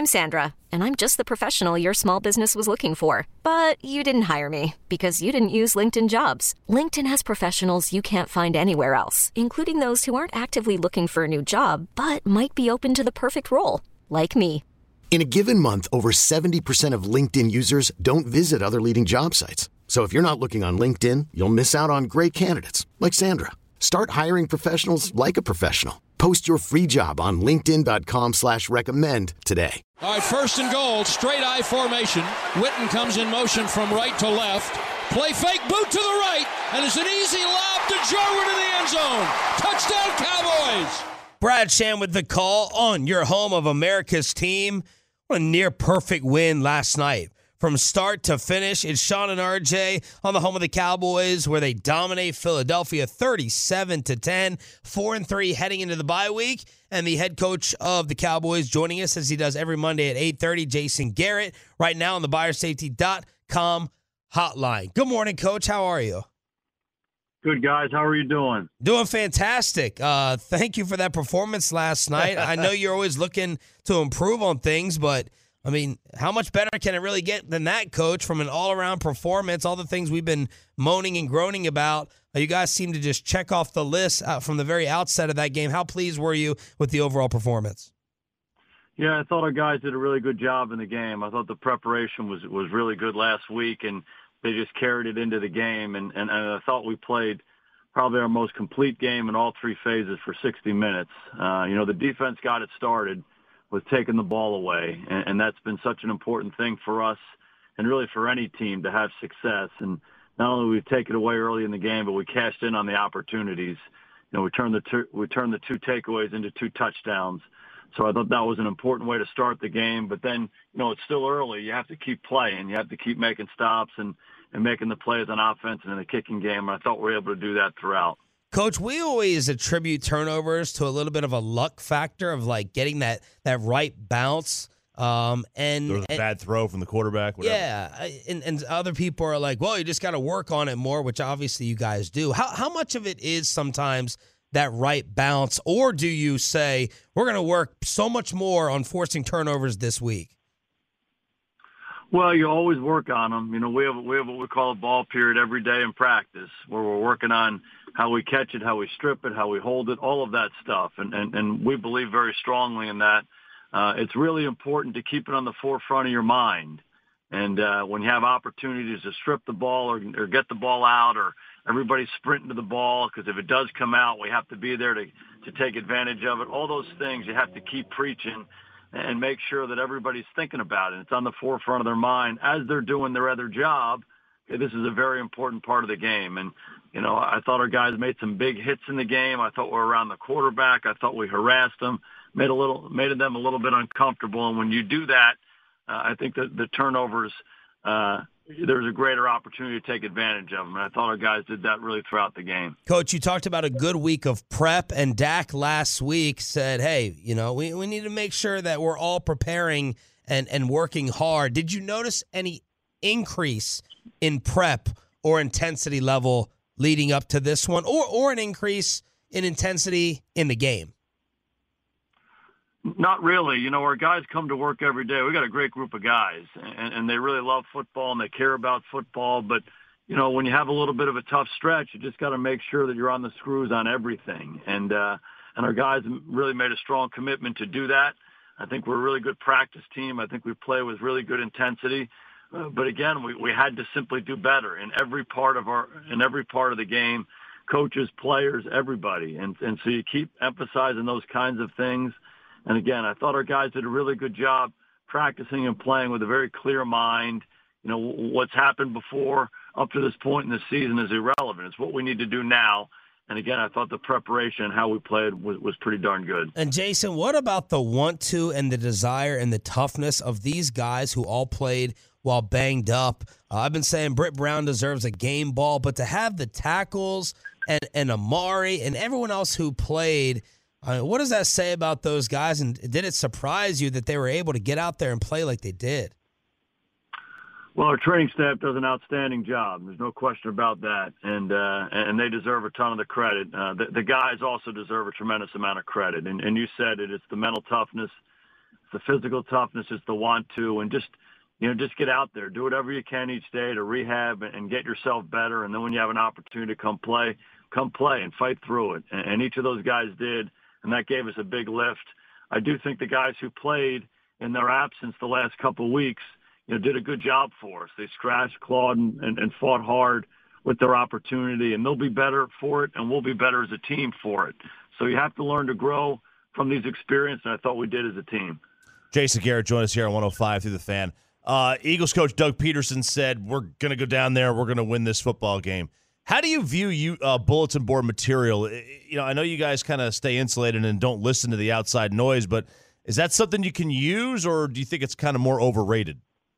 I'm Sandra, and I'm just the professional your small business was looking for. But you didn't hire me because you didn't use LinkedIn Jobs. LinkedIn has professionals you can't find anywhere else, including those who aren't actively looking for a new job, but might be open to the perfect role, like me. In a given month, over 70% of LinkedIn users don't visit other leading job sites. So if you're not looking on LinkedIn, you'll miss out on great candidates like Sandra. Start hiring professionals like a professional. Post your free job on linkedin.com/recommend today. All right, first and goal, straight I formation. Witten comes in motion from right to left. Play fake, boot to the right, and it's an easy lob to Jarwin in the end zone. Touchdown, Cowboys! Brad Sham with the call on your home of America's team. What a near-perfect win last night. From start to finish, it's Sean and RJ on the home of the Cowboys where they dominate Philadelphia 37-10, 4-3 heading into the bye week. And the head coach of the Cowboys joining us as he does every Monday at 8:30, Jason Garrett, right now on the buyersafety.com hotline. Good morning, Coach. How are you? Good, guys. How are you doing? Doing fantastic. Thank you for that performance last night. I know you're always looking to improve on things, but I mean, how much better can it really get than that, Coach, from an all-around performance, all the things we've been moaning and groaning about? You guys seem to just check off the list from the very outset of that game. How pleased were you with the overall performance? Yeah, I thought our guys did a really good job in the game. I thought the preparation was really good last week, and they just carried it into the game. And I thought we played probably our most complete game in all three phases for 60 minutes. The defense got it started with taking the ball away, and that's been such an important thing for us and really for any team to have success. And not only we take it away early in the game, but we cashed in on the opportunities. We turned the two takeaways into two touchdowns. So I thought that was an important way to start the game. But then, it's still early. You have to keep playing. You have to keep making stops and making the plays on offense and in the kicking game. And I thought we were able to do that throughout. Coach, we always attribute turnovers to a little bit of a luck factor of like getting that right bounce. There was a bad throw from the quarterback. Whatever. Yeah, and other people are like, well, you just got to work on it more, which obviously you guys do. How much of it is sometimes that right bounce, or do you say we're going to work so much more on forcing turnovers this week? Well, you always work on them. We have what we call a ball period every day in practice where we're working on how we catch it, how we strip it, how we hold it, all of that stuff. And we believe very strongly in that. It's really important to keep it on the forefront of your mind. And when you have opportunities to strip the ball or get the ball out or everybody's sprinting to the ball, because if it does come out, we have to be there to take advantage of it. All those things you have to keep preaching and make sure that everybody's thinking about it. It's on the forefront of their mind as they're doing their other job. This is a very important part of the game. And, I thought our guys made some big hits in the game. I thought we were around the quarterback. I thought we harassed them, made them a little bit uncomfortable. And when you do that, I think that the turnovers, there's a greater opportunity to take advantage of them. And I thought our guys did that really throughout the game. Coach, you talked about a good week of prep, and Dak last week said, hey, we need to make sure that we're all preparing and working hard. Did you notice any increase in prep or intensity level leading up to this one, or an increase in intensity in the game? Not really. Our guys come to work every day. We got a great group of guys, and they really love football, and they care about football. But, when you have a little bit of a tough stretch, you just got to make sure that you're on the screws on everything. And our guys really made a strong commitment to do that. I think we're a really good practice team. I think we play with really good intensity. But again, we had to simply do better in every part of the game, coaches, players, everybody. And so you keep emphasizing those kinds of things. And again, I thought our guys did a really good job practicing and playing with a very clear mind. What's happened before up to this point in the season is irrelevant. It's what we need to do now. And again, I thought the preparation and how we played was pretty darn good. And Jason, what about the want to and the desire and the toughness of these guys who all played while banged up? I've been saying Britt Brown deserves a game ball, but to have the tackles and Amari and everyone else who played, what does that say about those guys? And did it surprise you that they were able to get out there and play like they did? Well, our training staff does an outstanding job. There's no question about that, and they deserve a ton of the credit. The guys also deserve a tremendous amount of credit, and you said it. It's the mental toughness, the physical toughness, it's the want to, and just get out there, do whatever you can each day to rehab and get yourself better. And then when you have an opportunity to come play and fight through it. And each of those guys did, and that gave us a big lift. I do think the guys who played in their absence the last couple of weeks, did a good job for us. They scratched, clawed, and fought hard with their opportunity, and they'll be better for it, and we'll be better as a team for it. So you have to learn to grow from these experiences, and I thought we did as a team. Jason Garrett joined us here on 105 through the Fan. Eagles coach Doug Peterson said, we're going to go down there, we're going to win this football game. How do you view bulletin board material? I know you guys kind of stay insulated and don't listen to the outside noise, but is that something you can use, or do you think it's kind of more overrated?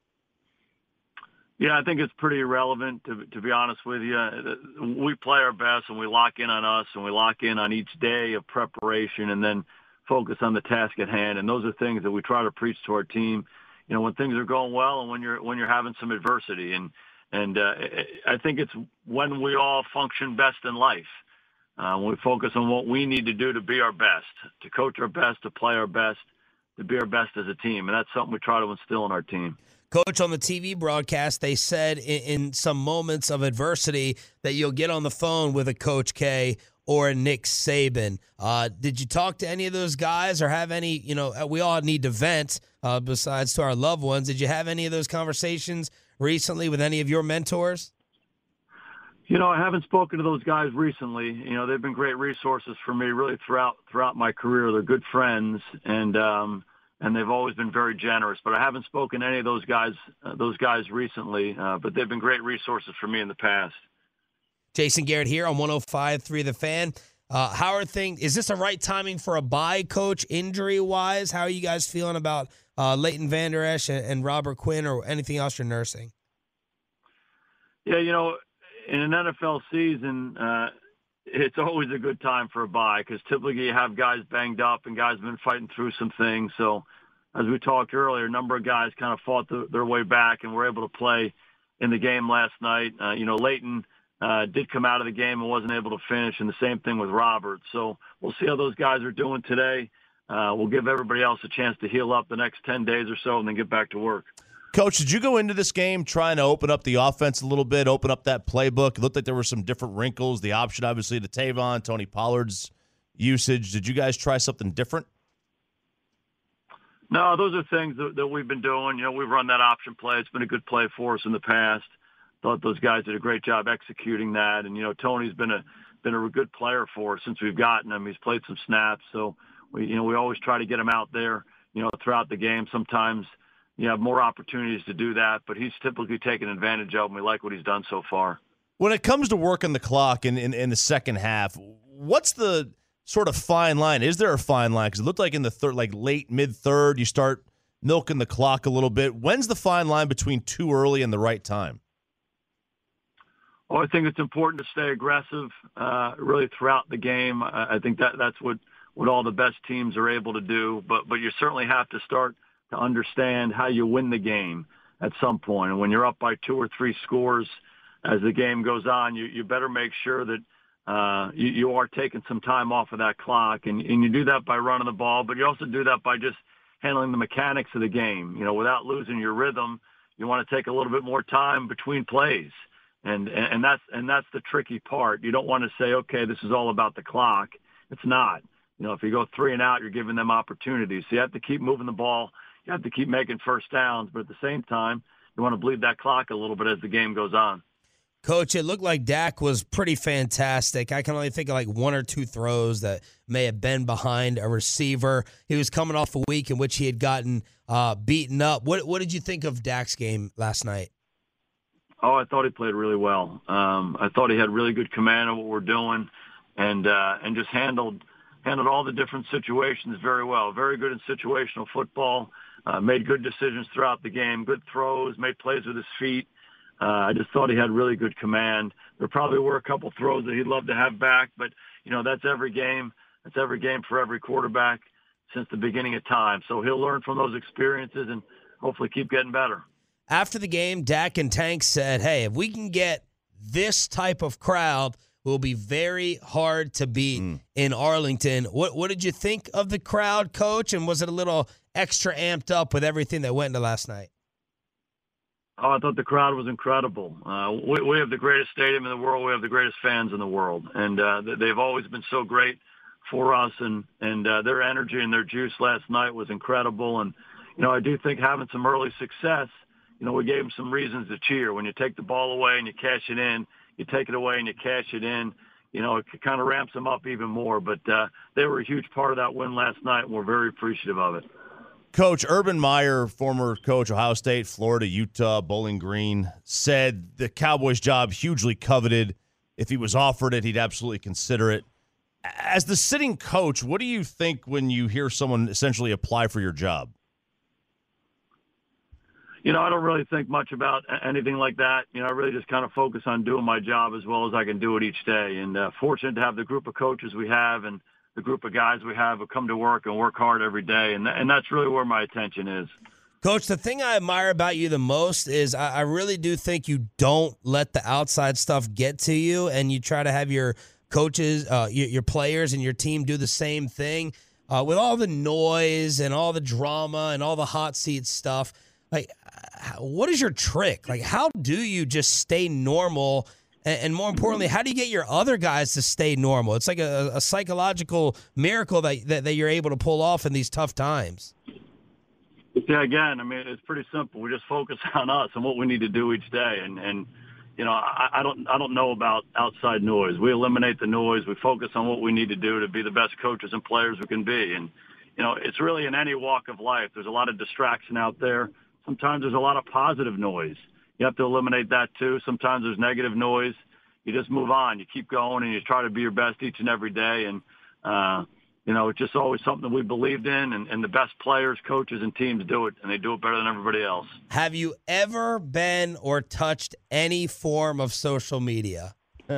Yeah, I think it's pretty irrelevant, to be honest with you. We play our best, and we lock in on us, and we lock in on each day of preparation, and then focus on the task at hand. And those are things that we try to preach to our team, when things are going well and when you're having some adversity. And I think it's when we all function best in life. When we focus on what we need to do to be our best, to coach our best, to play our best, to be our best as a team. And that's something we try to instill in our team. Coach, on the TV broadcast, they said in some moments of adversity that you'll get on the phone with a Coach K or a Nick Saban. Did you talk to any of those guys or have any, we all need to vent besides to our loved ones. Did you have any of those conversations recently with any of your mentors? I haven't spoken to those guys recently. They've been great resources for me really throughout my career. They're good friends, and they've always been very generous. But I haven't spoken to any of those guys recently, but they've been great resources for me in the past. Jason Garrett here on 105.3 The Fan. How are things? Is this the right timing for a bye, Coach, injury-wise? How are you guys feeling about Leighton Vander Esch and Robert Quinn or anything else you're nursing? Yeah, in an NFL season, it's always a good time for a bye because typically you have guys banged up and guys have been fighting through some things. So as we talked earlier, a number of guys kind of fought their way back and were able to play in the game last night. Leighton did come out of the game and wasn't able to finish, and the same thing with Robert. So we'll see how those guys are doing today. We'll give everybody else a chance to heal up the next 10 days or so and then get back to work. Coach, did you go into this game trying to open up the offense a little bit, open up that playbook? It looked like there were some different wrinkles. The option, obviously, to Tavon, Tony Pollard's usage. Did you guys try something different? No, those are things that we've been doing. We've run that option play. It's been a good play for us in the past. Thought those guys did a great job executing that. And, Tony's been a good player for us since we've gotten him. He's played some snaps. So, we always try to get him out there, throughout the game. Sometimes you have more opportunities to do that, but he's typically taken advantage of, and we like what he's done so far. When it comes to working the clock in the second half, what's the sort of fine line? Is there a fine line? Because it looked like in the third, like late, mid-third, you start milking the clock a little bit. When's the fine line between too early and the right time? Well, I think it's important to stay aggressive really throughout the game. I think that's what all the best teams are able to do, but you certainly have to start to understand how you win the game at some point. And when you're up by 2 or 3 scores as the game goes on, you better make sure that you are taking some time off of that clock. And you do that by running the ball, but you also do that by just handling the mechanics of the game. Without losing your rhythm, you want to take a little bit more time between plays. And that's the tricky part. You don't want to say, okay, this is all about the clock. It's not. If you go 3 and out, you're giving them opportunities. So you have to keep moving the ball. You have to keep making first downs, but at the same time, you want to bleed that clock a little bit as the game goes on. Coach, it looked like Dak was pretty fantastic. I can only think of like 1 or 2 throws that may have been behind a receiver. He was coming off a week in which he had gotten beaten up. What did you think of Dak's game last night? Oh, I thought he played really well. I thought he had really good command of what we're doing and just handled all the different situations very well. Very good in situational football. Made good decisions throughout the game, good throws, made plays with his feet. I just thought he had really good command. There probably were a couple throws that he'd love to have back, but, that's every game. That's every game for every quarterback since the beginning of time. So he'll learn from those experiences and hopefully keep getting better. After the game, Dak and Tank said, hey, if we can get this type of crowd, who will be very hard to beat in Arlington. What did you think of the crowd, Coach? And was it a little extra amped up with everything that went into last night? Oh, I thought the crowd was incredible. We have the greatest stadium in the world. We have the greatest fans in the world. And they've always been so great for us. And their energy and their juice last night was incredible. And, I do think having some early success, we gave them some reasons to cheer. When you take the ball away and you cash it in, you take it away and you cash it in, it kind of ramps them up even more. But they were a huge part of that win last night, and we're very appreciative of it. Coach Urban Meyer, former coach, Ohio State, Florida, Utah, Bowling Green, said the Cowboys' job hugely coveted. If he was offered it, he'd absolutely consider it. As the sitting coach, what do you think when you hear someone essentially apply for your job? I don't really think much about anything like that. I really just kind of focus on doing my job as well as I can do it each day. And fortunate to have the group of coaches we have and the group of guys we have who come to work and work hard every day. And that's really where my attention is. Coach, the thing I admire about you the most is I really do think you don't let the outside stuff get to you, and you try to have your coaches, your players and your team do the same thing. With all the noise and all the drama and all the hot seat stuff, like, what is your trick? Like, how do you just stay normal? And more importantly, how do you get your other guys to stay normal? It's like a psychological miracle that you're able to pull off in these tough times. Yeah, again, it's pretty simple. We just focus on us and what we need to do each day. And I don't know about outside noise. We eliminate the noise. We focus on what we need to do to be the best coaches and players we can be. And, it's really in any walk of life. There's a lot of distraction out there. Sometimes there's a lot of positive noise. You have to eliminate that too. Sometimes there's negative noise. You just move on. You keep going, and you try to be your best each and every day. And, it's just always something that we believed in, and the best players, coaches, and teams do it, and they do it better than everybody else. Have you ever been or touched any form of social media?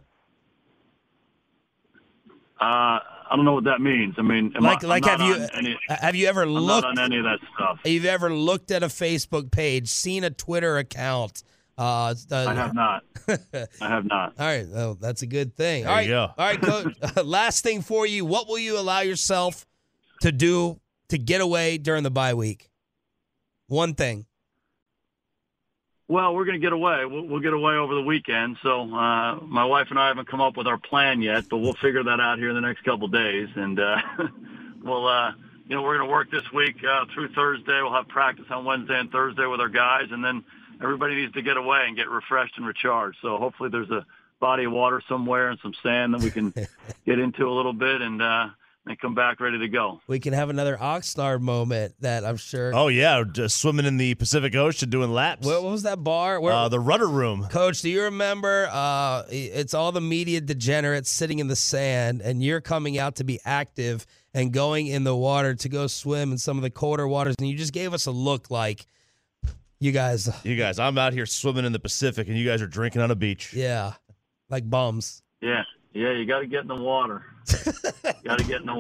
I don't know what that means. Have you ever looked on any of that stuff? Have you ever looked at a Facebook page, seen a Twitter account? I have not. I have not. All right, well, that's a good thing. There you go. All right, Coach. Last thing for you: what will you allow yourself to do to get away during the bye week? One thing. Well, we're going to get away. We'll get away over the weekend. So my wife and I haven't come up with our plan yet, but we'll figure that out here in the next couple of days. And we're going to work this week through Thursday. We'll have practice on Wednesday and Thursday with our guys, and then everybody needs to get away and get refreshed and recharged. So hopefully there's a body of water somewhere and some sand that we can get into a little bit and come back ready to go. We can have another Oxnard moment that I'm sure. Oh, yeah, just swimming in the Pacific Ocean doing laps. What was that bar? The Rudder Room. Coach, do you remember it's all the media degenerates sitting in the sand, and you're coming out to be active and going in the water to go swim in some of the colder waters, and you just gave us a look like, You guys, I'm out here swimming in the Pacific, and you guys are drinking on a beach. Yeah, like bums. Yeah, you got to get in the water. You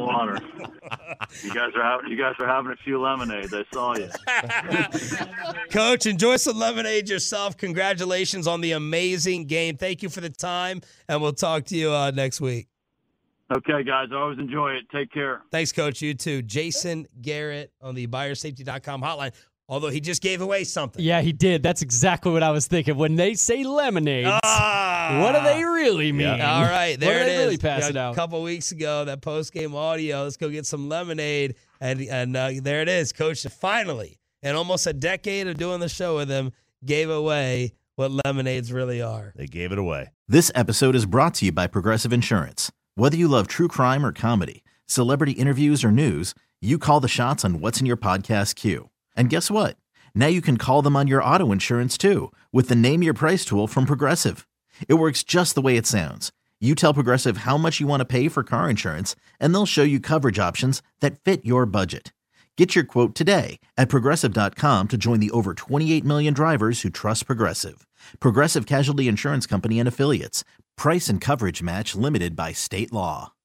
guys are having a few lemonades. I saw you. Coach, enjoy some lemonade yourself. Congratulations on the amazing game. Thank you for the time, and we'll talk to you next week. Okay, guys. I always enjoy it. Take care. Thanks, Coach. You too. Jason Garrett on the BuyerSafety.com hotline. Although he just gave away something. Yeah, he did. That's exactly what I was thinking. When they say lemonades, what do they really mean? Yeah. All right, there it is. Really pass it out? A couple weeks ago, that post-game audio, let's go get some lemonade. And there it is. Coach finally, in almost a decade of doing the show with him, gave away what lemonades really are. They gave it away. This episode is brought to you by Progressive Insurance. Whether you love true crime or comedy, celebrity interviews or news, you call the shots on what's in your podcast queue. And guess what? Now you can call them on your auto insurance too with the Name Your Price tool from Progressive. It works just the way it sounds. You tell Progressive how much you want to pay for car insurance, and they'll show you coverage options that fit your budget. Get your quote today at Progressive.com to join the over 28 million drivers who trust Progressive. Progressive Casualty Insurance Company and Affiliates. Price and coverage match limited by state law.